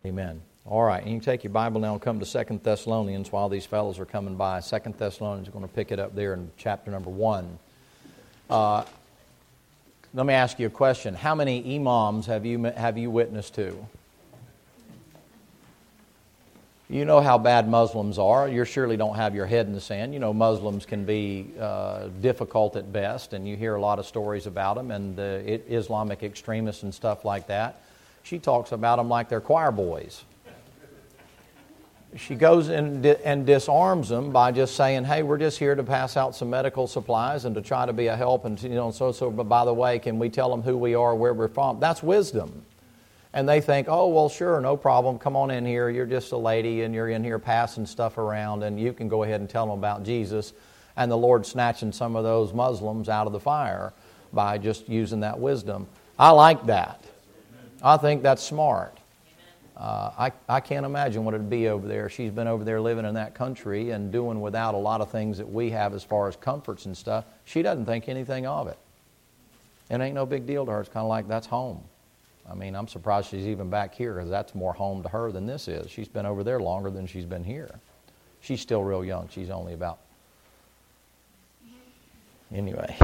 Amen. All right, and you can take your Bible now and come to 2 Thessalonians while these fellows are coming by. 2 Thessalonians, we're going to pick it up there in chapter number 1. Let me ask you a question. How many imams have you witnessed to? You know how bad Muslims are. You surely don't have your head in the sand. You know Muslims can be difficult at best, and you hear a lot of stories about them and the Islamic extremists and stuff like that. She talks about them like they're choir boys. She goes and disarms them by just saying, hey, we're just here to pass out some medical supplies and to try to be a help. And but by the way, can we tell them who we are, where we're from? That's wisdom. And they think, oh, well, sure, no problem. Come on in here. You're just a lady and you're in here passing stuff around and you can go ahead and tell them about Jesus. And the Lord snatching some of those Muslims out of the fire by just using that wisdom. I like that. I think that's smart. I can't imagine what it would be over there. She's been over there living in that country and doing without a lot of things that we have as far as comforts and stuff. She doesn't think anything of it. It ain't no big deal to her. It's kind of like that's home. I mean, I'm surprised she's even back here because that's more home to her than this is. She's been over there longer than she's been here. She's still real young. She's only about... Anyway...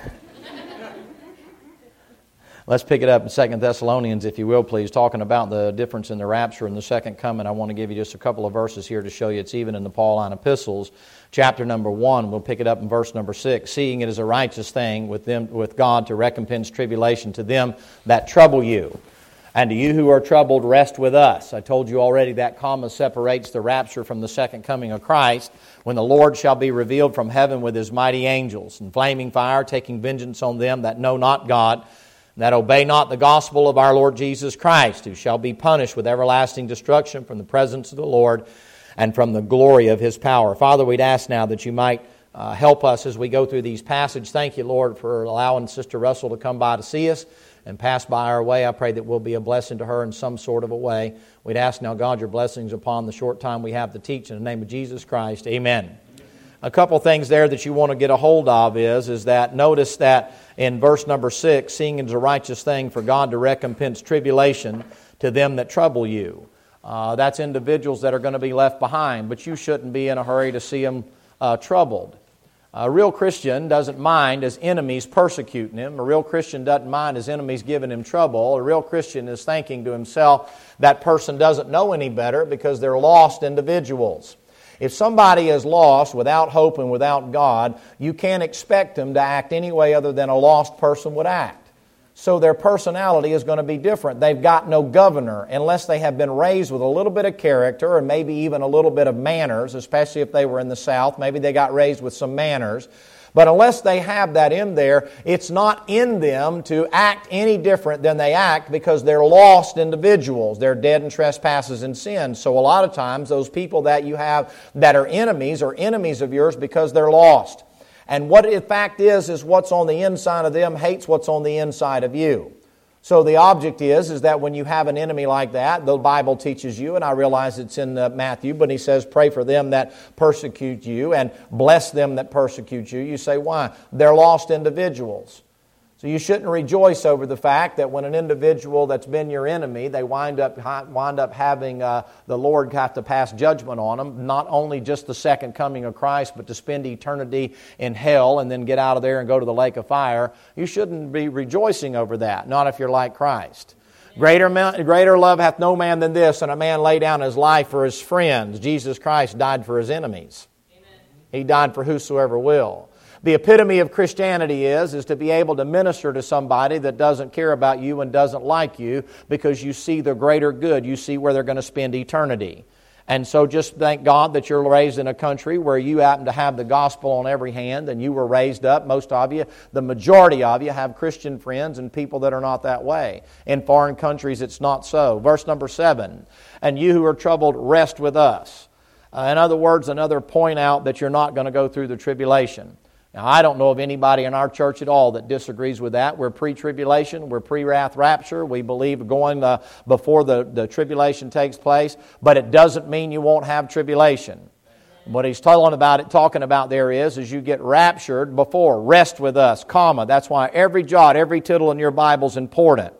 Let's pick it up in 2 Thessalonians, if you will, please, talking about the difference in the rapture and the second coming. I want to give you just a couple of verses here to show you it's even in the Pauline epistles. Chapter number 1, we'll pick it up in verse number 6. Seeing it is a righteous thing with God to recompense tribulation to them that trouble you. And to you who are troubled, rest with us. I told you already that comma separates the rapture from the second coming of Christ, when the Lord shall be revealed from heaven with His mighty angels, in flaming fire, taking vengeance on them that know not God, that obey not the gospel of our Lord Jesus Christ, who shall be punished with everlasting destruction from the presence of the Lord and from the glory of His power. Father, we'd ask now that you might help us as we go through these passages. Thank you, Lord, for allowing Sister Russell to come by to see us and pass by our way. I pray that we'll be a blessing to her in some sort of a way. We'd ask now, God, your blessings upon the short time we have to teach. In the name of Jesus Christ, amen. A couple things there that you want to get a hold of is that notice that in verse number 6, seeing it is a righteous thing for God to recompense tribulation to them that trouble you. That's individuals that are going to be left behind, but you shouldn't be in a hurry to see them troubled. A real Christian doesn't mind his enemies persecuting him. A real Christian doesn't mind his enemies giving him trouble. A real Christian is thinking to himself, that person doesn't know any better because they're lost individuals. If somebody is lost without hope and without God, you can't expect them to act any way other than a lost person would act. So their personality is going to be different. They've got no governor unless they have been raised with a little bit of character and maybe even a little bit of manners, especially if they were in the South. Maybe they got raised with some manners. But unless they have that in there, it's not in them to act any different than they act because they're lost individuals. They're dead in trespasses and sins. So a lot of times those people that you have that are enemies of yours because they're lost. And what the fact is what's on the inside of them hates what's on the inside of you. So the object is that when you have an enemy like that, the Bible teaches you, and I realize it's in Matthew, but he says, pray for them that persecute you and bless them that persecute you. You say, why? They're lost individuals. So you shouldn't rejoice over the fact that when an individual that's been your enemy, they wind up having the Lord have to pass judgment on them, not only just the second coming of Christ, but to spend eternity in hell and then get out of there and go to the lake of fire. You shouldn't be rejoicing over that, not if you're like Christ. Greater love hath no man than this, and a man lay down his life for his friends. Jesus Christ died for his enemies. Amen. He died for whosoever will. The epitome of Christianity is to be able to minister to somebody that doesn't care about you and doesn't like you because you see the greater good. You see where they're going to spend eternity. And so just thank God that you're raised in a country where you happen to have the gospel on every hand and you were raised up. Most of you, the majority of you, have Christian friends and people that are not that way. In foreign countries, it's not so. Verse number 7, and you who are troubled, rest with us. In other words, another point out that you're not going to go through the tribulation. Now, I don't know of anybody in our church at all that disagrees with that. We're pre-tribulation. We're pre-wrath rapture. We believe going before the tribulation takes place. But it doesn't mean you won't have tribulation. What he's talking about there is you get raptured before. Rest with us, comma. That's why every jot, every tittle in your Bible is important.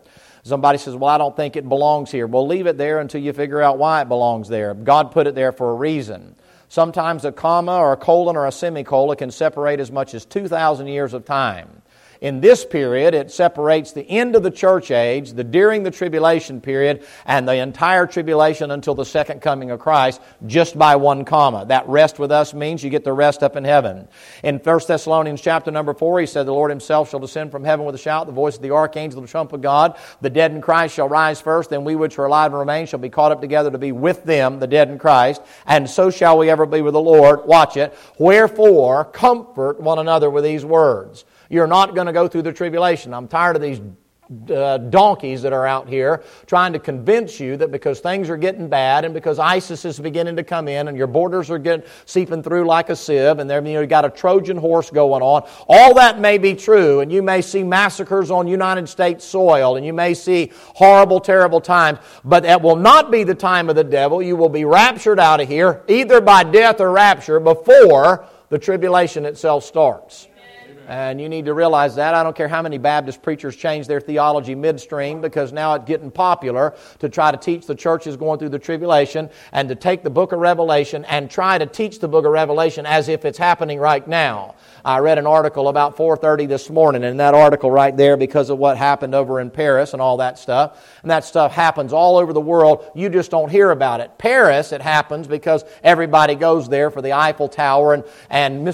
Somebody says, well, I don't think it belongs here. Well, leave it there until you figure out why it belongs there. God put it there for a reason. Sometimes a comma or a colon or a semicolon can separate as much as 2,000 years of time. In this period, it separates the end of the church age, during the tribulation period, and the entire tribulation until the second coming of Christ, just by one comma. That rest with us means you get the rest up in heaven. In 1 Thessalonians chapter number 4, he said, the Lord himself shall descend from heaven with a shout, the voice of the archangel, the trump of God. The dead in Christ shall rise first, then we which are alive and remain shall be caught up together to be with them, the dead in Christ, and so shall we ever be with the Lord. Watch it. Wherefore, comfort one another with these words. You're not going to go through the tribulation. I'm tired of these donkeys that are out here trying to convince you that because things are getting bad and because ISIS is beginning to come in and your borders are seeping through like a sieve and you've got a Trojan horse going on. All that may be true, and you may see massacres on United States soil and you may see horrible, terrible times, but that will not be the time of the devil. You will be raptured out of here either by death or rapture before the tribulation itself starts. And you need to realize that. I don't care how many Baptist preachers change their theology midstream, because now it's getting popular to try to teach the churches going through the tribulation and to take the book of Revelation and try to teach the book of Revelation as if it's happening right now. I read an article about 4:30 this morning, and that article right there, because of what happened over in Paris and all that stuff, and that stuff happens all over the world. You just don't hear about it. Paris, it happens because everybody goes there for the Eiffel Tower, and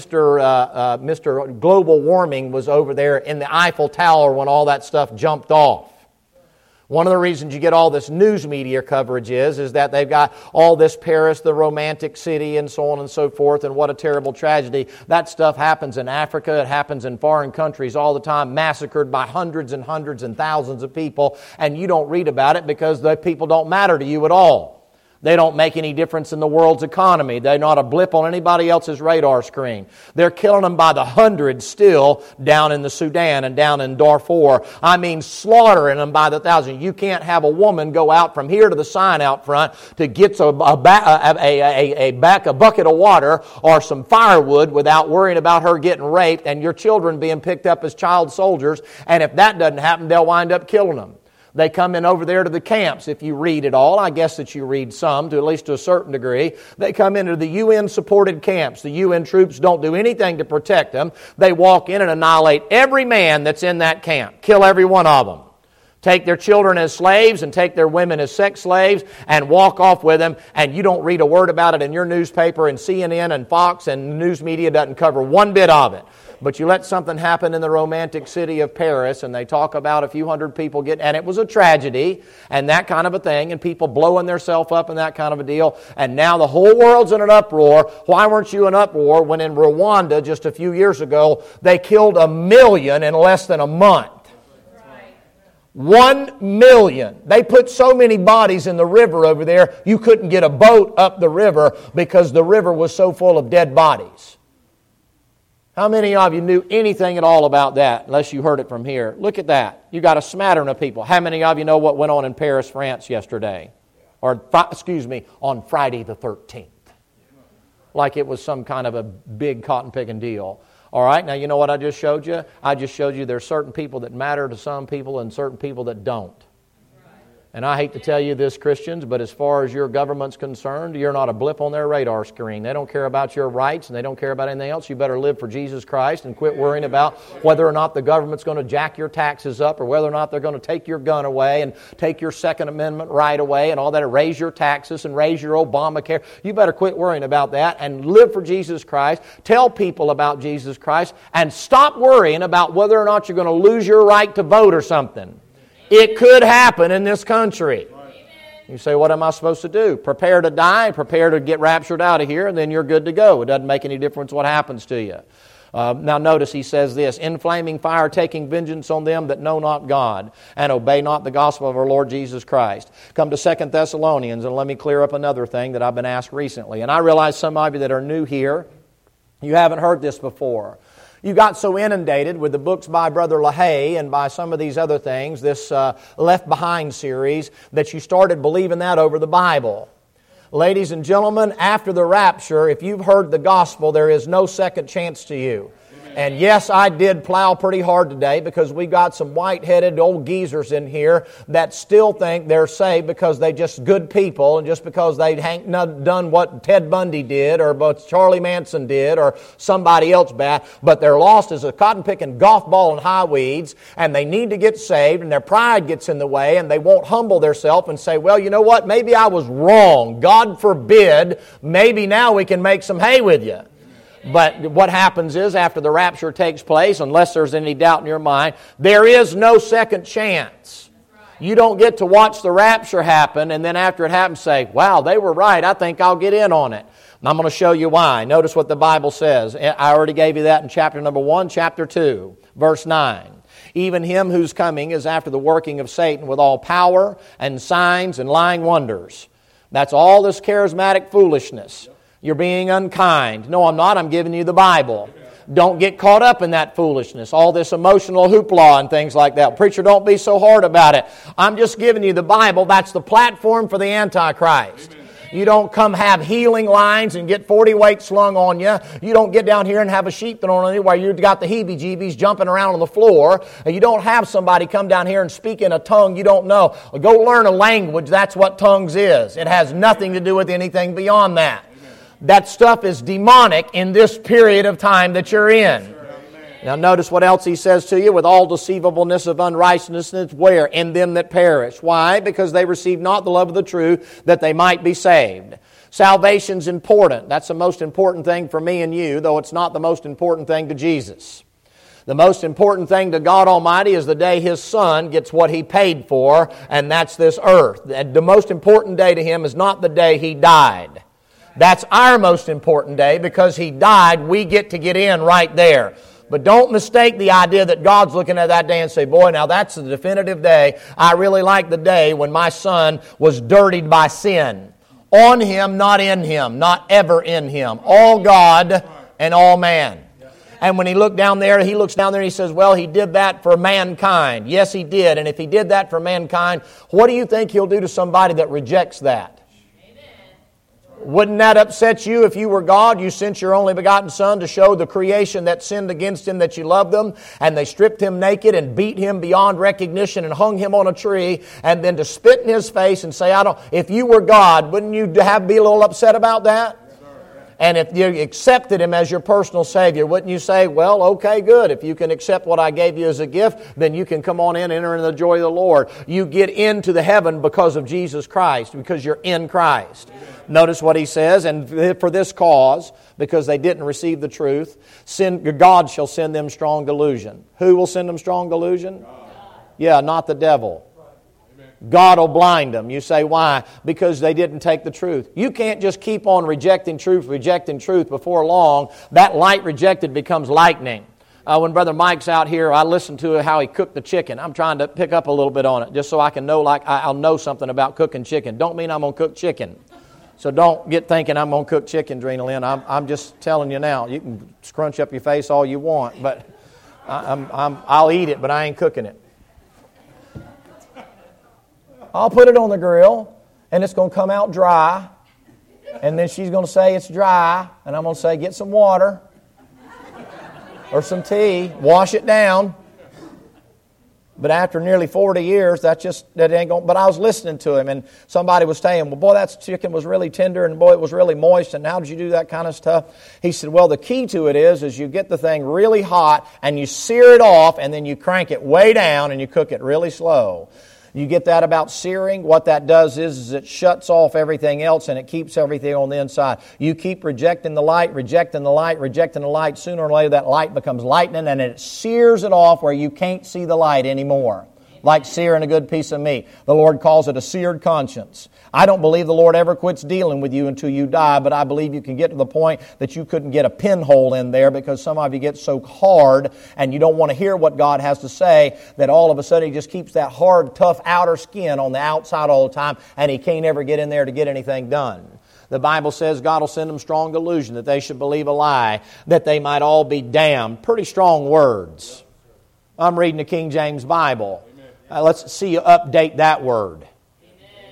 Mr. Global Warming was over there in the Eiffel Tower when all that stuff jumped off. One of the reasons you get all this news media coverage is that they've got all this Paris, the romantic city, and so on and so forth, and what a terrible tragedy. That stuff happens in Africa. It happens in foreign countries all the time, massacred by hundreds and hundreds and thousands of people, and you don't read about it because the people don't matter to you at all. They don't make any difference in the world's economy. They're not a blip on anybody else's radar screen. They're killing them by the hundreds still down in the Sudan and down in Darfur. I mean, slaughtering them by the thousand. You can't have a woman go out from here to the sign out front to get a bucket of water or some firewood without worrying about her getting raped and your children being picked up as child soldiers. And if that doesn't happen, they'll wind up killing them. They come in over there to the camps. If you read it all, I guess that you read some, to at least to a certain degree. They come into the UN-supported camps. The UN troops don't do anything to protect them. They walk in and annihilate every man that's in that camp. Kill every one of them. Take their children as slaves and take their women as sex slaves and walk off with them, and you don't read a word about it in your newspaper, and CNN and Fox and the news media doesn't cover one bit of it. But you let something happen in the romantic city of Paris, and they talk about a few hundred people and it was a tragedy, and that kind of a thing, and people blowing themselves up and that kind of a deal, and now the whole world's in an uproar. Why weren't you in uproar when in Rwanda just a few years ago, they killed 1 million in less than a month? 1 million. They put so many bodies in the river over there, you couldn't get a boat up the river because the river was so full of dead bodies. How many of you knew anything at all about that, unless you heard it from here? Look at that. You got a smattering of people. How many of you know what went on in Paris, France yesterday? On Friday the 13th. Like it was some kind of a big cotton-picking deal. All right, now you know what I just showed you? I just showed you there's certain people that matter to some people and certain people that don't. And I hate to tell you this, Christians, but as far as your government's concerned, you're not a blip on their radar screen. They don't care about your rights and they don't care about anything else. You better live for Jesus Christ and quit worrying about whether or not the government's going to jack your taxes up or whether or not they're going to take your gun away and take your Second Amendment right away and all that, raise your taxes and raise your Obamacare. You better quit worrying about that and live for Jesus Christ. Tell people about Jesus Christ and stop worrying about whether or not you're going to lose your right to vote or something. It could happen in this country. You say, what am I supposed to do? Prepare to die, prepare to get raptured out of here, and then you're good to go. It doesn't make any difference what happens to you. Now notice he says this, in flaming fire taking vengeance on them that know not God and obey not the gospel of our Lord Jesus Christ. Come to 2 Thessalonians, and let me clear up another thing that I've been asked recently. And I realize some of you that are new here, you haven't heard this before. You got so inundated with the books by Brother LaHaye and by some of these other things, this Left Behind series, that you started believing that over the Bible. Ladies and gentlemen, after the rapture, if you've heard the gospel, there is no second chance to you. And yes, I did plow pretty hard today because we got some white-headed old geezers in here that still think they're saved because they just good people and just because they ain't done what Ted Bundy did or what Charlie Manson did or somebody else bad, but they're lost as a cotton-picking golf ball in high weeds, and they need to get saved, and their pride gets in the way, and they won't humble themselves and say, well, you know what, maybe I was wrong. God forbid, maybe now we can make some hay with you. But what happens is, after the rapture takes place, unless there's any doubt in your mind, there is no second chance. You don't get to watch the rapture happen, and then after it happens say, wow, they were right, I think I'll get in on it. And I'm going to show you why. Notice what the Bible says. I already gave you that in chapter number 1, chapter 2, verse 9. Even him whose coming is after the working of Satan with all power and signs and lying wonders. That's all this charismatic foolishness. You're being unkind. No, I'm not. I'm giving you the Bible. Don't get caught up in that foolishness, all this emotional hoopla and things like that. Preacher, don't be so hard about it. I'm just giving you the Bible. That's the platform for the Antichrist. Amen. You don't come have healing lines and get 40 weights slung on you. You don't get down here and have a sheep thrown on you while you've got the heebie-jeebies jumping around on the floor. You don't have somebody come down here and speak in a tongue you don't know. Go learn a language. That's what tongues is. It has nothing to do with anything beyond that. That stuff is demonic in this period of time that you're in. Now notice what else he says to you. With all deceivableness of unrighteousness, where? In them that perish. Why? Because they receive not the love of the truth, that they might be saved. Salvation's important. That's the most important thing for me and you, though it's not the most important thing to Jesus. The most important thing to God Almighty is the day His Son gets what He paid for, and that's this earth. The most important day to Him is not the day He died. That's our most important day because He died. We get to get in right there. But don't mistake the idea that God's looking at that day and say, boy, now that's the definitive day. I really like the day when my son was dirtied by sin. On Him, not in Him, not ever in Him. All God and all man. And when He looks down there and He says, well, He did that for mankind. Yes, He did. And if He did that for mankind, what do you think He'll do to somebody that rejects that? Wouldn't that upset you if you were God? You sent your only begotten Son to show the creation that sinned against Him that you loved them, and they stripped Him naked and beat Him beyond recognition and hung Him on a tree, and then to spit in His face and say, if you were God, wouldn't you be a little upset about that? And if you accepted Him as your personal Savior, wouldn't you say, well, okay, good. If you can accept what I gave you as a gift, then you can come on in and enter in the joy of the Lord. You get into the heaven because of Jesus Christ, because you're in Christ. Amen. Notice what he says, and for this cause, because they didn't receive the truth, God shall send them strong delusion. Who will send them strong delusion? God. Yeah, not the devil. God will blind them. You say, why? Because they didn't take the truth. You can't just keep on rejecting truth. Before long, that light rejected becomes lightning. When Brother Mike's out here, I listen to how he cooked the chicken. I'm trying to pick up a little bit on it, just so I can know, I'll know something about cooking chicken. Don't mean I'm going to cook chicken. So don't get thinking I'm going to cook chicken, Drina Lynn. I'm just telling you now. You can scrunch up your face all you want, but I'll eat it, but I ain't cooking it. I'll put it on the grill, and it's going to come out dry. And then she's going to say it's dry, and I'm going to say get some water or some tea, wash it down. But after nearly 40 years, that ain't going. But I was listening to him, and somebody was saying, well, boy, that chicken was really tender, and boy, it was really moist, and how did you do that kind of stuff? He said, well, the key to it is you get the thing really hot, and you sear it off, and then you crank it way down, and you cook it really slow. You get that about searing? What that does is it shuts off everything else and it keeps everything on the inside. You keep rejecting the light. Sooner or later that light becomes lightning and it sears it off where you can't see the light anymore. Like searing a good piece of meat. The Lord calls it a seared conscience. I don't believe the Lord ever quits dealing with you until you die, but I believe you can get to the point that you couldn't get a pinhole in there because some of you get so hard and you don't want to hear what God has to say that all of a sudden He just keeps that hard, tough outer skin on the outside all the time and He can't ever get in there to get anything done. The Bible says God will send them strong delusion that they should believe a lie, that they might all be damned. Pretty strong words. I'm reading the King James Bible. Let's see you update that word.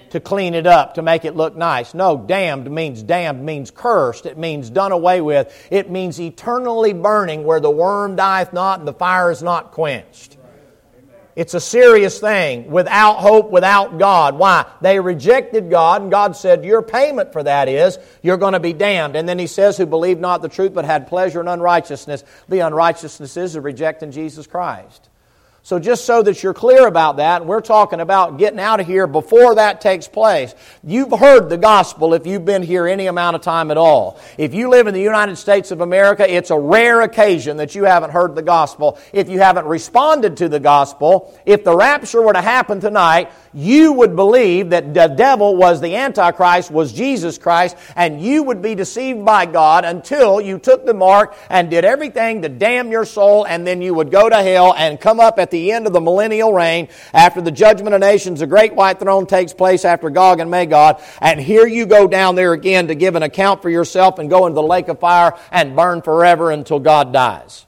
to clean it up, to make it look nice. No, damned means cursed. It means done away with. It means eternally burning where the worm dieth not and the fire is not quenched. It's a serious thing, without hope, without God. Why? They rejected God, and God said, your payment for that is, you're going to be damned. And then He says, who believed not the truth, but had pleasure in unrighteousness. The unrighteousness is of rejecting Jesus Christ. So just so that you're clear about that, we're talking about getting out of here before that takes place. You've heard the gospel if you've been here any amount of time at all. If you live in the United States of America, it's a rare occasion that you haven't heard the gospel. If you haven't responded to the gospel, if the rapture were to happen tonight, you would believe that the devil was the Antichrist, was Jesus Christ, and you would be deceived by God until you took the mark and did everything to damn your soul, and then you would go to hell and come up at the end of the millennial reign after the judgment of nations, the great white throne takes place after Gog and Magog, and here you go down there again to give an account for yourself and go into the lake of fire and burn forever until God dies.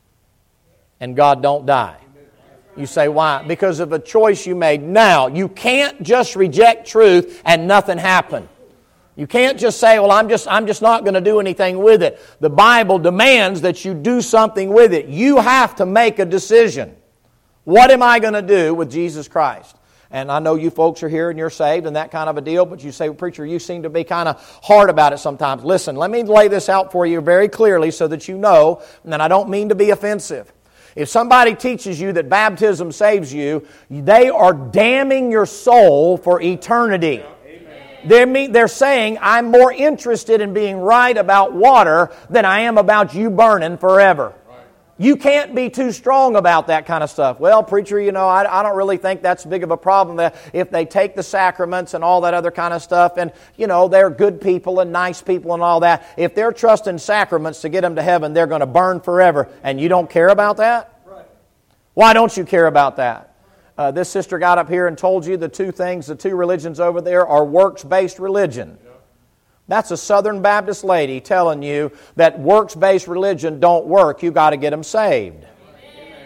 And God don't die. You say, why? Because of a choice you made. Now, you can't just reject truth and nothing happen. You can't just say, well, I'm just not going to do anything with it. The Bible demands that you do something with it. You have to make a decision. What am I going to do with Jesus Christ? And I know you folks are here and you're saved and that kind of a deal, but you say, well, preacher, you seem to be kind of hard about it sometimes. Listen, let me lay this out for you very clearly so that you know, and I don't mean to be offensive. If somebody teaches you that baptism saves you, they are damning your soul for eternity. They're saying, I'm more interested in being right about water than I am about you burning forever. You can't be too strong about that kind of stuff. Well, preacher, I don't really think that's big of a problem that if they take the sacraments and all that other kind of stuff, and, they're good people and nice people and all that. If they're trusting sacraments to get them to heaven, they're going to burn forever. And you don't care about that? Right. Why don't you care about that? This sister got up here and told you the two religions over there are works-based religion. That's a Southern Baptist lady telling you that works-based religion don't work. You got to get them saved. Amen.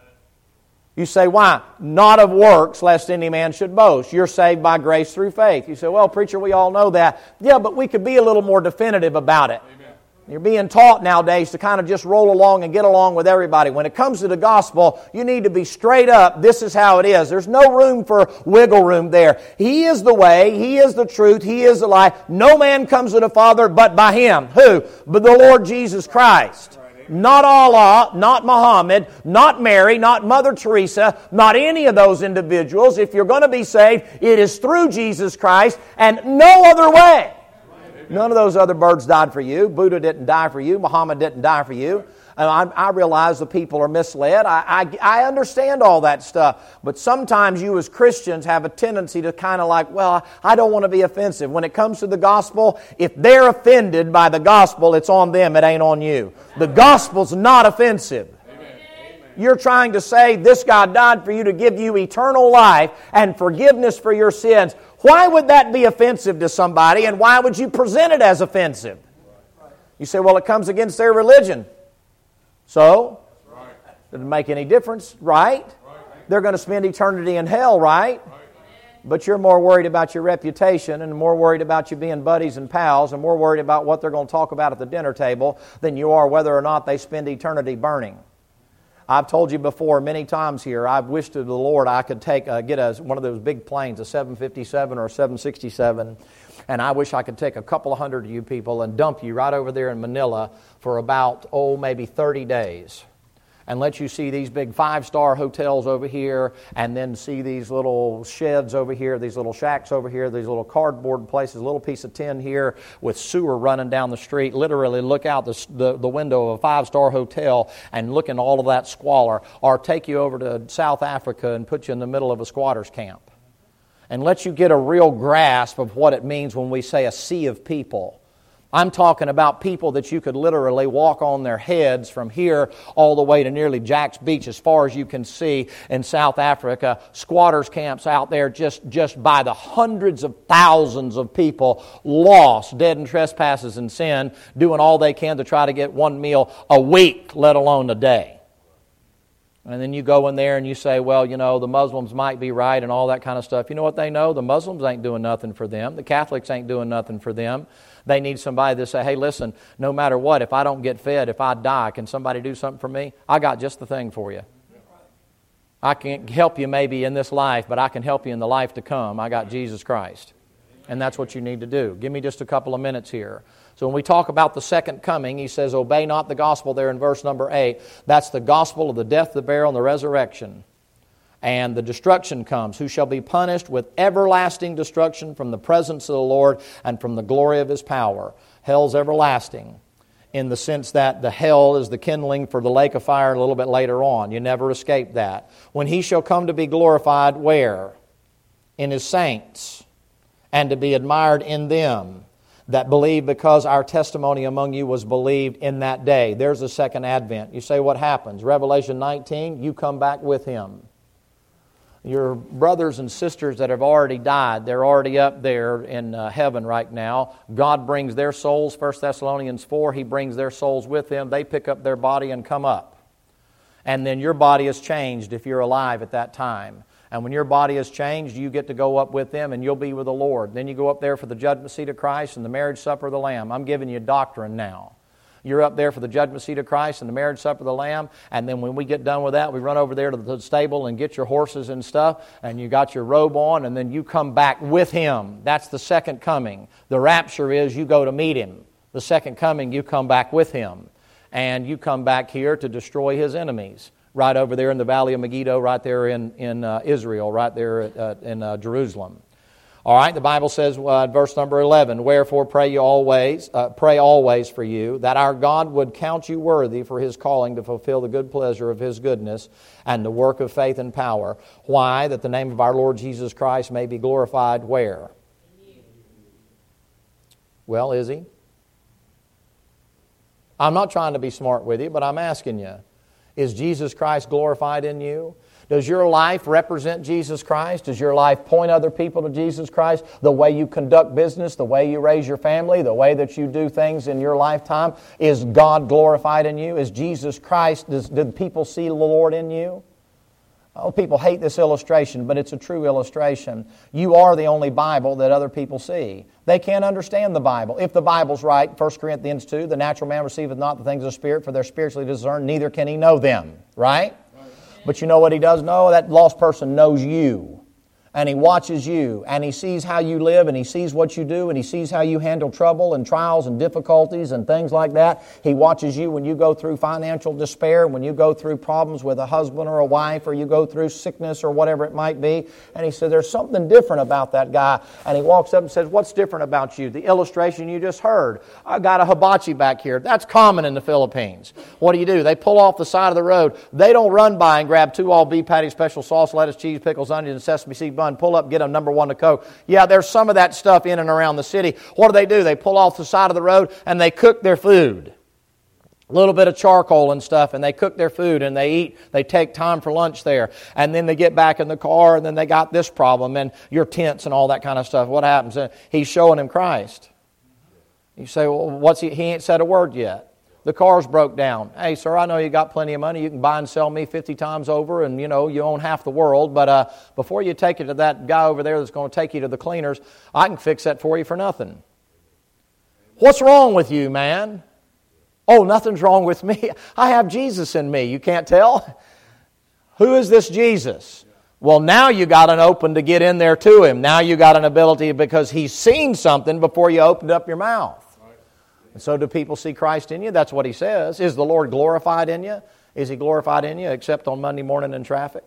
You say, why? Not of works, lest any man should boast. You're saved by grace through faith. You say, well, preacher, we all know that. Yeah, but we could be a little more definitive about it. Amen. You're being taught nowadays to kind of just roll along and get along with everybody. When it comes to the gospel, you need to be straight up. This is how it is. There's no room for wiggle room there. He is the way. He is the truth. He is the life. No man comes to the Father but by Him. Who? But the Lord Jesus Christ. Not Allah, not Muhammad, not Mary, not Mother Teresa, not any of those individuals. If you're going to be saved, it is through Jesus Christ and no other way. None of those other birds died for you. Buddha didn't die for you. Muhammad didn't die for you. I realize the people are misled. I understand all that stuff. But sometimes you as Christians have a tendency to kind of like, well, I don't want to be offensive. When it comes to the gospel, if they're offended by the gospel, it's on them. It ain't on you. The gospel's not offensive. You're trying to say this God died for you to give you eternal life and forgiveness for your sins. Why would that be offensive to somebody, and why would you present it as offensive? You say, well, it comes against their religion. So, doesn't make any difference, right? They're going to spend eternity in hell, right? But you're more worried about your reputation and more worried about you being buddies and pals and more worried about what they're going to talk about at the dinner table than you are whether or not they spend eternity burning. I've told you before many times here, I've wished to the Lord I could get one of those big planes, a 757 or a 767, and I wish I could take a couple of hundred of you people and dump you right over there in Manila for about, maybe 30 days. And let you see these big 5-star hotels over here, and then see these little sheds over here, these little shacks over here, these little cardboard places, a little piece of tin here with sewer running down the street. Literally look out the window of a 5-star hotel and look in all of that squalor. Or take you over to South Africa and put you in the middle of a squatter's camp. And let you get a real grasp of what it means when we say a sea of people. I'm talking about people that you could literally walk on their heads from here all the way to nearly Jack's Beach as far as you can see in South Africa. Squatters' camps out there just by the hundreds of thousands of people lost, dead in trespasses and sin, doing all they can to try to get one meal a week, let alone a day. And then you go in there and you say, well, you know, the Muslims might be right and all that kind of stuff. You know what they know? The Muslims ain't doing nothing for them. The Catholics ain't doing nothing for them. They need somebody to say, hey, listen, no matter what, if I don't get fed, if I die, can somebody do something for me? I got just the thing for you. I can't help you maybe in this life, but I can help you in the life to come. I got Jesus Christ. And that's what you need to do. Give me just a couple of minutes here. So when we talk about the second coming, he says, obey not the gospel there in verse number 8. That's the gospel of the death, the burial, and the resurrection. And the destruction comes, who shall be punished with everlasting destruction from the presence of the Lord and from the glory of His power. Hell's everlasting, in the sense that the hell is the kindling for the lake of fire a little bit later on. You never escape that. When He shall come to be glorified, where? In His saints, and to be admired in them that believe, because our testimony among you was believed in that day. There's the second advent. You say, what happens? Revelation 19, you come back with Him. Your brothers and sisters that have already died, they're already up there in heaven right now. God brings their souls, 1 Thessalonians 4, He brings their souls with Him. They pick up their body and come up. And then your body is changed if you're alive at that time. And when your body is changed, you get to go up with them and you'll be with the Lord. Then you go up there for the judgment seat of Christ and the marriage supper of the Lamb. I'm giving you doctrine now. You're up there for the judgment seat of Christ and the marriage supper of the Lamb. And then when we get done with that, we run over there to the stable and get your horses and stuff. And you got your robe on, and then you come back with Him. That's the second coming. The rapture is you go to meet Him. The second coming, you come back with Him. And you come back here to destroy His enemies. Right over there in the valley of Megiddo, right there in Israel, right there in Jerusalem. All right, the Bible says, verse number 11, wherefore pray always for you, that our God would count you worthy for His calling to fulfill the good pleasure of His goodness and the work of faith and power. Why? That the name of our Lord Jesus Christ may be glorified where? Well, is He? I'm not trying to be smart with you, but I'm asking you. Is Jesus Christ glorified in you? Does your life represent Jesus Christ? Does your life point other people to Jesus Christ? The way you conduct business, the way you raise your family, the way that you do things in your lifetime, is God glorified in you? Is Jesus Christ, did people see the Lord in you? Oh, people hate this illustration, but it's a true illustration. You are the only Bible that other people see. They can't understand the Bible. If the Bible's right, 1 Corinthians 2, the natural man receiveth not the things of the Spirit, for they're spiritually discerned, neither can he know them. Right? But you know what he does know? That lost person knows you. And he watches you, and he sees how you live, and he sees what you do, and he sees how you handle trouble and trials and difficulties and things like that. He watches you when you go through financial despair, when you go through problems with a husband or a wife, or you go through sickness or whatever it might be. And he says, there's something different about that guy. And he walks up and says, what's different about you? The illustration you just heard. I got a hibachi back here. That's common in the Philippines. What do? They pull off the side of the road. They don't run by and grab 2 all-beef patties, special sauce, lettuce, cheese, pickles, onions, and sesame seed bun. Pull up, get a number 1 to Coke. Yeah, there's some of that stuff in and around the city. What do? They pull off the side of the road and they cook their food. A little bit of charcoal and stuff, and they cook their food and they eat. They take time for lunch there. And then they get back in the car and then they got this problem and your tents and all that kind of stuff. What happens? He's showing him Christ. You say, well, what's he ain't said a word yet. The car's broke down. Hey, sir, I know you got plenty of money. You can buy and sell me 50 times over and, you own half the world. But before you take it to that guy over there that's going to take you to the cleaners, I can fix that for you for nothing. What's wrong with you, man? Oh, nothing's wrong with me. I have Jesus in me. You can't tell? Who is this Jesus? Well, now you got an open to get in there to Him. Now you got an ability because He's seen something before you opened up your mouth. And so do people see Christ in you? That's what He says. Is the Lord glorified in you? Is He glorified in you except on Monday morning in traffic?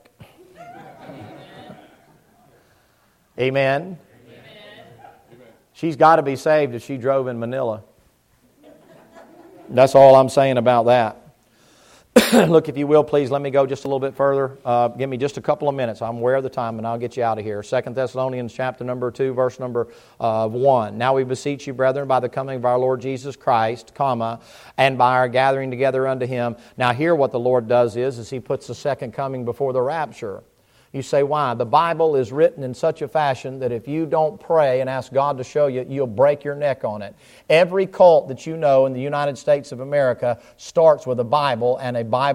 Amen. She's got to be saved if she drove in Manila. That's all I'm saying about that. Look, if you will, please, let me go just a little bit further. Give me just a couple of minutes. I'm aware of the time, and I'll get you out of here. 2 Thessalonians chapter number 2, verse number 1. Now we beseech you, brethren, by the coming of our Lord Jesus Christ, and by our gathering together unto Him. Now here what the Lord does is He puts the second coming before the rapture. You say, why? The Bible is written in such a fashion that if you don't pray and ask God to show you, you'll break your neck on it. Every cult that you know in the United States of America starts with a Bible, and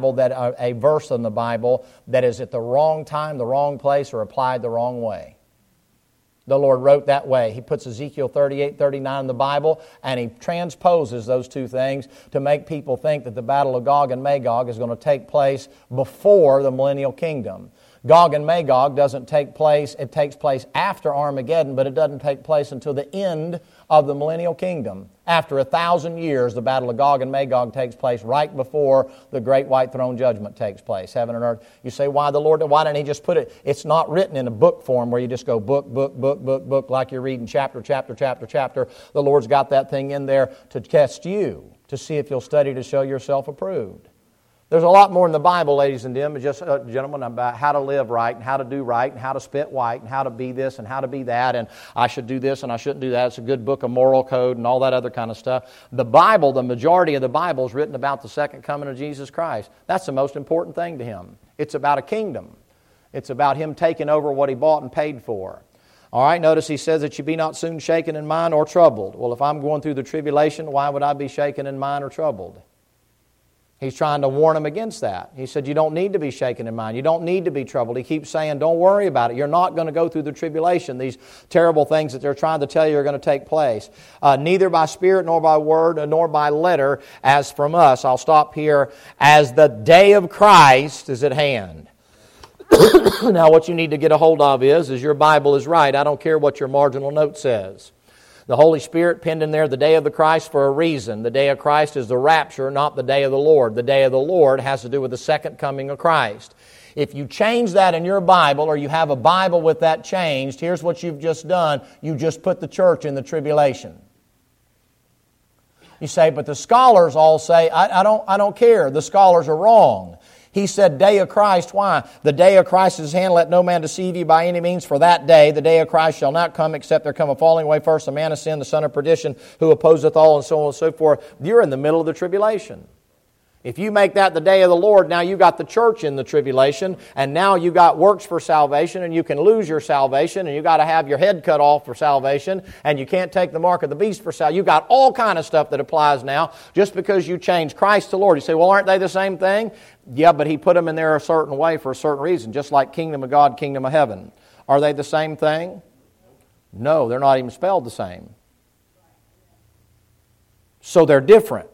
a verse in the Bible that is at the wrong time, the wrong place, or applied the wrong way. The Lord wrote that way. He puts Ezekiel 38:39 in the Bible, and He transposes those two things to make people think that the battle of Gog and Magog is going to take place before the millennial kingdom. Gog and Magog doesn't take place, it takes place after Armageddon, but it doesn't take place until the end of the millennial kingdom. After 1,000 years, the battle of Gog and Magog takes place right before the great white throne judgment takes place, heaven and earth. You say, why the Lord? Why didn't He just put it? It's not written in a book form where you just go book, like you're reading chapter. The Lord's got that thing in there to test you, to see if you'll study to show yourself approved. There's a lot more in the Bible, ladies and gentlemen, about how to live right and how to do right and how to spit white and how to be this and how to be that, and I should do this and I shouldn't do that. It's a good book of moral code and all that other kind of stuff. The Bible, the majority of the Bible is written about the second coming of Jesus Christ. That's the most important thing to Him. It's about a kingdom. It's about Him taking over what He bought and paid for. All right, notice He says that you be not soon shaken in mind or troubled. Well, if I'm going through the tribulation, why would I be shaken in mind or troubled? He's trying to warn them against that. He said, you don't need to be shaken in mind. You don't need to be troubled. He keeps saying, don't worry about it. You're not going to go through the tribulation. These terrible things that they're trying to tell you are going to take place. Neither by spirit, nor by word, nor by letter, as from us. I'll stop here. As the day of Christ is at hand. Now, what you need to get a hold of is your Bible is right. I don't care what your marginal note says. The Holy Spirit penned in there the day of the Christ for a reason. The day of Christ is the rapture, not the day of the Lord. The day of the Lord has to do with the second coming of Christ. If you change that in your Bible, or you have a Bible with that changed, here's what you've just done. You just put the church in the tribulation. You say, but the scholars all say, I don't care. The scholars are wrong. He said, day of Christ. Why? The day of Christ is at hand. Let no man deceive you by any means. For that day, the day of Christ shall not come, except there come a falling away first, a man of sin, the son of perdition, who opposeth all, and so on and so forth. You're in the middle of the tribulation. If you make that the day of the Lord, now you got the church in the tribulation, and now you got works for salvation, and you can lose your salvation, and you got to have your head cut off for salvation, and you can't take the mark of the beast for salvation. You've got all kind of stuff that applies now just because you changed Christ to Lord. You say, well, aren't they the same thing? Yeah, but He put them in there a certain way for a certain reason, just like kingdom of God, kingdom of heaven. Are they the same thing? No, they're not even spelled the same. So they're different.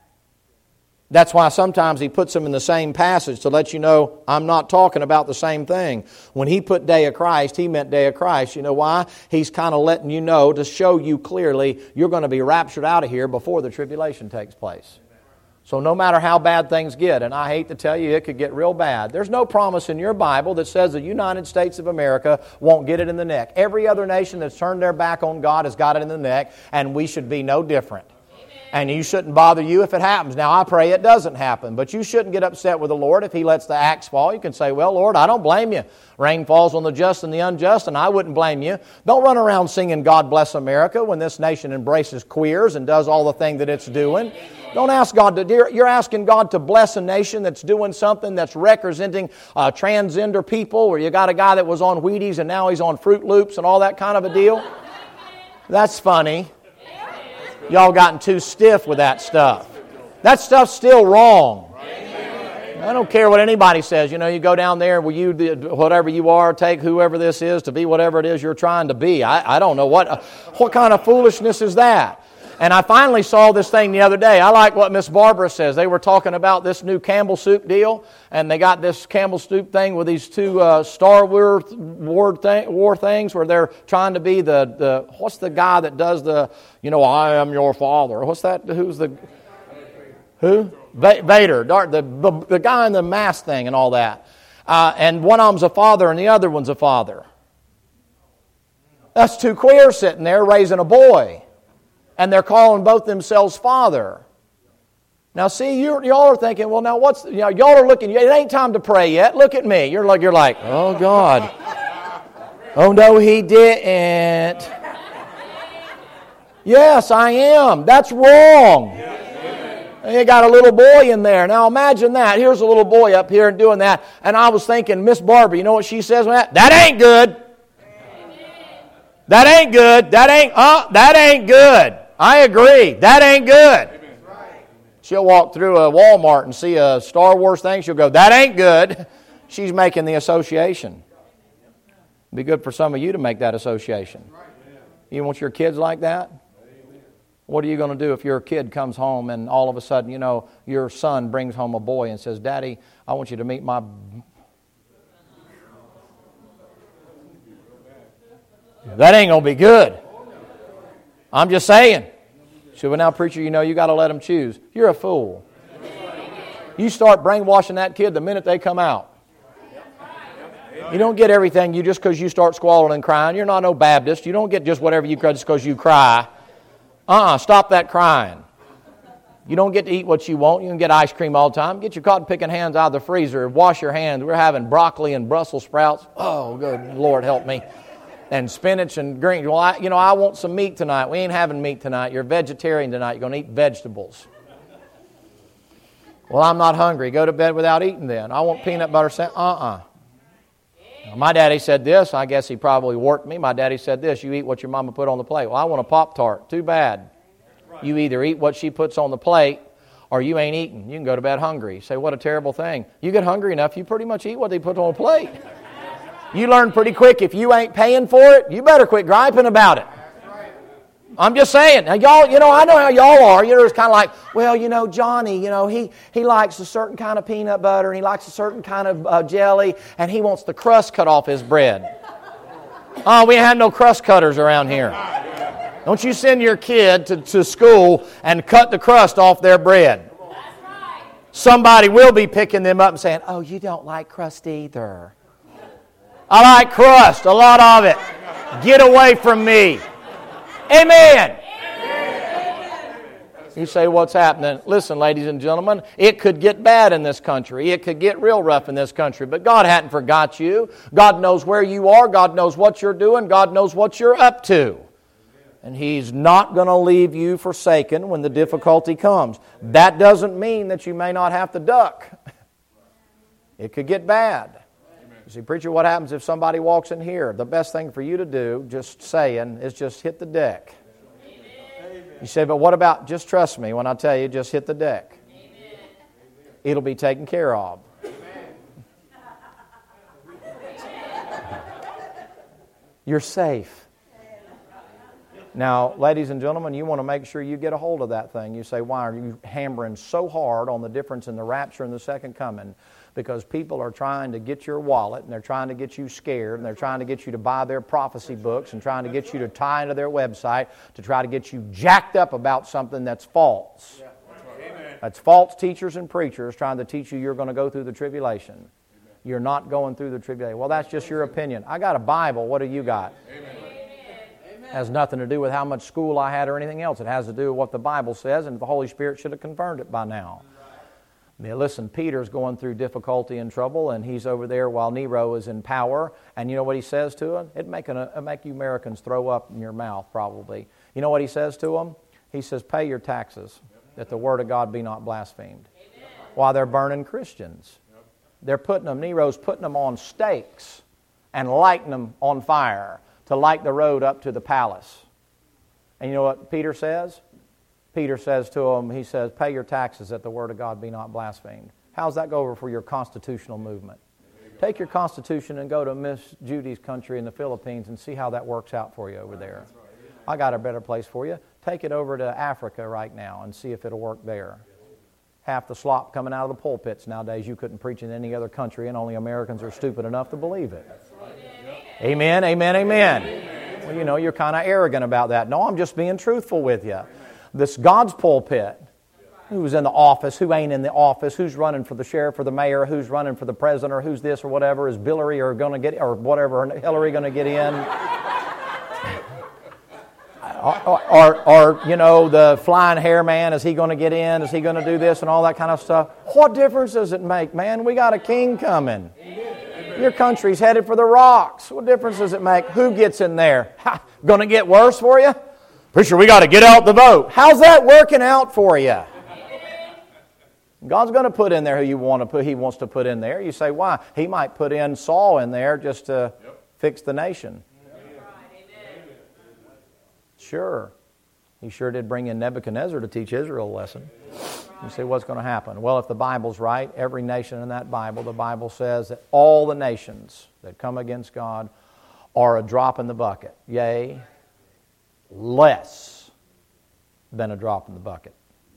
That's why sometimes He puts them in the same passage to let you know I'm not talking about the same thing. When He put day of Christ, He meant day of Christ. You know why? He's kind of letting you know to show you clearly you're going to be raptured out of here before the tribulation takes place. So no matter how bad things get, and I hate to tell you it could get real bad, there's no promise in your Bible that says the United States of America won't get it in the neck. Every other nation that's turned their back on God has got it in the neck, and we should be no different. And you shouldn't bother you if it happens. Now, I pray it doesn't happen, but you shouldn't get upset with the Lord if He lets the axe fall. You can say, well, Lord, I don't blame you. Rain falls on the just and the unjust, and I wouldn't blame you. Don't run around singing God bless America when this nation embraces queers and does all the thing that it's doing. Don't ask God to, you're asking God to bless a nation that's doing something that's representing transgender people, where you got a guy that was on Wheaties and now he's on Fruit Loops and all that kind of a deal. That's funny. Y'all gotten too stiff with that stuff. That stuff's still wrong. I don't care what anybody says. You know, you go down there, will you, whatever you are, take whoever this is to be whatever it is you're trying to be. I don't know what kind of foolishness is that. And I finally saw this thing the other day. I like what Miss Barbara says. They were talking about this new Campbell Soup deal, and they got this Campbell Soup thing with these two Star Wars war things where they're trying to be the what's the guy that does the, you know, I am your father. What's that? Who's the... Who? Vader. The guy in the mask thing and all that. And one of them's a father and the other one's a father. That's two queers sitting there raising a boy. And they're calling both themselves father. Now, see, y'all are thinking, well, now what's, you know, y'all are looking, it ain't time to pray yet. Look at me. You're like, oh, God. Oh, no, he didn't. Yes, I am. That's wrong. And you got a little boy in there. Now imagine that. Here's a little boy up here and doing that. And I was thinking, Miss Barbara, you know what she says when that? That ain't good. That ain't good. That ain't good. I agree. That ain't good. She'll walk through a Walmart and see a Star Wars thing. She'll go, that ain't good. She's making the association. It'd be good for some of you to make that association. You want your kids like that? What are you going to do if your kid comes home and all of a sudden, you know, your son brings home a boy and says, Daddy, I want you to meet my... That ain't going to be good. I'm just saying. So, well, now, preacher, you know, you got to let them choose. You're a fool. You start brainwashing that kid the minute they come out. You don't get everything you just because you start squalling and crying. You're not no Baptist. You don't get just whatever you get just because you cry. Stop that crying. You don't get to eat what you want. You can get ice cream all the time. Get your cotton-picking hands out of the freezer. Wash your hands. We're having broccoli and Brussels sprouts. Oh, good Lord, help me. And spinach and greens. Well, I want some meat tonight. We ain't having meat tonight. You're vegetarian tonight. You're going to eat vegetables. Well, I'm not hungry. Go to bed without eating then. I want peanut butter sandwich. My daddy said this. I guess he probably worked me. My daddy said this. You eat what your mama put on the plate. Well, I want a Pop-Tart. Too bad. You either eat what she puts on the plate or you ain't eating. You can go to bed hungry. You say, what a terrible thing. You get hungry enough, you pretty much eat what they put on the plate. You learn pretty quick, if you ain't paying for it, you better quit griping about it. I'm just saying. Now, y'all, I know how y'all are. It's kind of like, well, Johnny, he likes a certain kind of peanut butter and he likes a certain kind of jelly and he wants the crust cut off his bread. We ain't had no crust cutters around here. Don't you send your kid to school and cut the crust off their bread. Somebody will be picking them up and saying, oh, you don't like crust either. I like crust, a lot of it. Get away from me. Amen. You say, what's happening? Listen, ladies and gentlemen, it could get bad in this country. It could get real rough in this country. But God hadn't forgot you. God knows where you are. God knows what you're doing. God knows what you're up to. And He's not going to leave you forsaken when the difficulty comes. That doesn't mean that you may not have to duck. It could get bad. You see, preacher, what happens if somebody walks in here? The best thing for you to do, just saying, is just hit the deck. Amen. You say, but what about, just trust me when I tell you, just hit the deck. Amen. It'll be taken care of. You're safe. Now, ladies and gentlemen, you want to make sure you get a hold of that thing. You say, why are you hammering so hard on the difference in the rapture and the second coming? Because people are trying to get your wallet, and they're trying to get you scared, and they're trying to get you to buy their prophecy books, and trying to get you to tie into their website to try to get you jacked up about something that's false. Yeah, that's right. That's false teachers and preachers trying to teach you you're going to go through the tribulation. Amen. You're not going through the tribulation. Well, that's just your opinion. I got a Bible. What do you got? Amen. It has nothing to do with how much school I had or anything else. It has to do with what the Bible says, and the Holy Spirit should have confirmed it by now. Now, listen, Peter's going through difficulty and trouble, and he's over there while Nero is in power. And you know what he says to him? It'd make you Americans throw up in your mouth, probably. You know what he says to them? He says, pay your taxes, that the word of God be not blasphemed. Amen. While they're burning Christians. They're putting them, Nero's putting them on stakes and lighting them on fire to light the road up to the palace. And you know what Peter says? Peter says to him, he says, pay your taxes that the word of God be not blasphemed. How's that go over for your constitutional movement? Take your constitution and go to Miss Judy's country in the Philippines and see how that works out for you over there. I got a better place for you. Take it over to Africa right now and see if it'll work there. Half the slop coming out of the pulpits nowadays you couldn't preach in any other country, and only Americans are stupid enough to believe it. Amen, amen, amen. Well, you're kind of arrogant about that. No, I'm just being truthful with you. This God's pulpit, who's in the office, who ain't in the office, who's running for the sheriff or the mayor, who's running for the president, or who's this or whatever, is Hillary or going to get, or whatever, Hillary going to get in? or the flying hair man, is he going to get in? Is he going to do this and all that kind of stuff? What difference does it make, man? We got a king coming. Your country's headed for the rocks. What difference does it make? Who gets in there? Going to get worse for you? Preacher, we got to get out the vote. How's that working out for you? God's going to put in there who He wants to put in there. You say, why? He might put in Saul in there just to fix the nation. Sure. He sure did bring in Nebuchadnezzar to teach Israel a lesson. You say, what's going to happen? Well, if the Bible's right, every nation in that Bible, the Bible says that all the nations that come against God are a drop in the bucket. Yea, less than a drop in the bucket.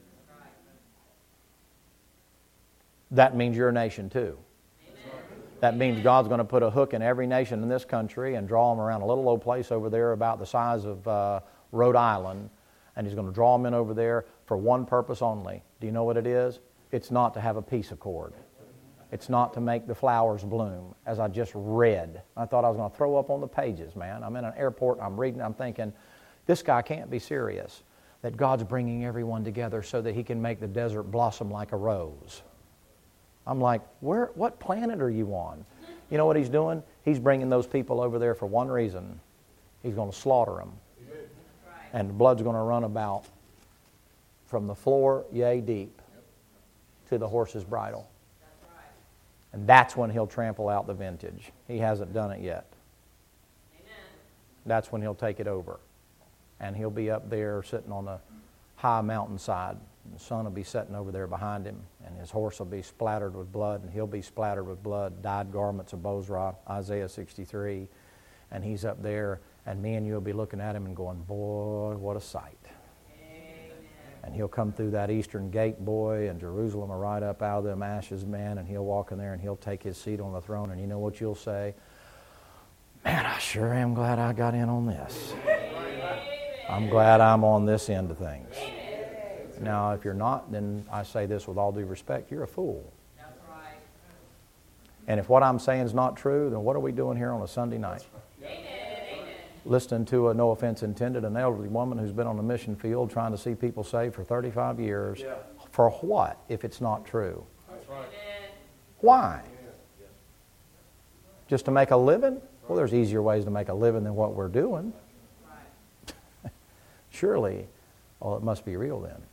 That means you're a nation too. That means God's going to put a hook in every nation in this country and draw them around a little old place over there about the size of Rhode Island, and He's going to draw them in over there for one purpose only. Do you know what it is? It's not to have a peace accord. It's not to make the flowers bloom, as I just read. I thought I was going to throw up on the pages, man. I'm in an airport, I'm reading, I'm thinking, this guy can't be serious, that God's bringing everyone together so that He can make the desert blossom like a rose. I'm like, what planet are you on? You know what He's doing? He's bringing those people over there for one reason. He's going to slaughter them. And the blood's going to run about from the floor, yea, deep, to the horse's bridle. And that's when He'll trample out the vintage. He hasn't done it yet. That's when He'll take it over. And He'll be up there sitting on a high mountainside. And the sun will be sitting over there behind Him, and His horse will be splattered with blood, and He'll be splattered with blood, dyed garments of Bozrah, Isaiah 63. And He's up there, and me and you will be looking at Him and going, boy, what a sight. Amen. And He'll come through that eastern gate, boy, and Jerusalem will ride up out of them ashes, man, and He'll walk in there and He'll take His seat on the throne, and you know what you'll say? Man, I sure am glad I got in on this. I'm glad I'm on this end of things. Now, if you're not, then I say this with all due respect, you're a fool. That's right. And if what I'm saying is not true, then what are we doing here on a Sunday night? Amen. Listening to a, no offense intended, an elderly woman who's been on the mission field trying to see people saved for 35 years. Yeah. For what, if it's not true? That's right. Why? Just to make a living? Well, there's easier ways to make a living than what we're doing. Surely, well, it must be real then.